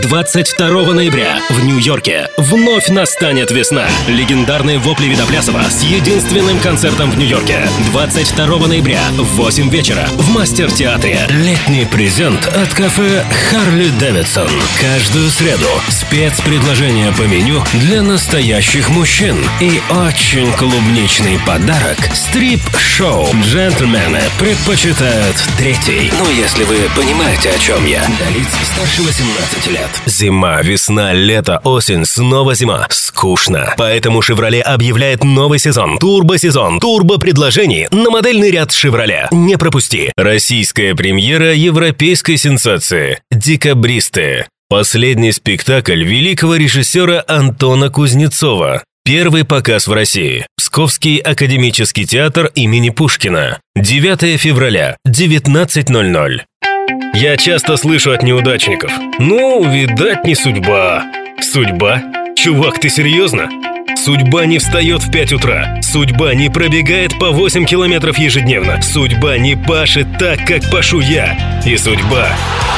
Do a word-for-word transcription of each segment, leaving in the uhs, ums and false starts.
двадцать второго ноября в Нью-Йорке вновь настанет весна. Легендарные вопли Видоплясова с единственным концертом в Нью-Йорке. двадцать второго ноября в восемь вечера в Мастер-театре. Летний презент от кафе Харли Дэвидсон. Каждую среду спецпредложение по меню для настоящих мужчин. И очень клубничный подарок – стрип-шоу. Джентльмены предпочитают третий. Ну, если вы понимаете, о чем я. Для лиц старше восемнадцати лет. Зима, весна, лето, осень, снова зима. Скучно. Поэтому Chevrolet объявляет новый сезон. Турбо-сезон. Турбо-предложений на модельный ряд Chevrolet. Не пропусти. Российская премьера европейской сенсации. Декабристы. Последний спектакль великого режиссера Антона Кузнецова. Первый показ в России. Псковский академический театр имени Пушкина. девятого февраля, девятнадцать ноль ноль. Я часто слышу от неудачников: ну, видать, не судьба. Судьба? Чувак, ты серьезно? Судьба не встает в пять утра. Судьба не пробегает по восемь километров ежедневно. Судьба не пашет так, как пашу я. И судьба...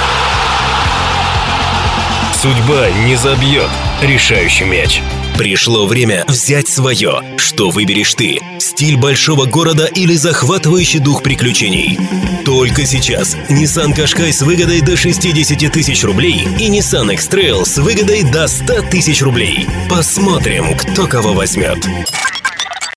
Судьба не забьет решающий мяч. Пришло время взять свое. Что выберешь ты? Стиль большого города или захватывающий дух приключений? Только сейчас Nissan Qashqai с выгодой до шестидесяти тысяч рублей и Nissan X-Trail с выгодой до ста тысяч рублей. Посмотрим, кто кого возьмет.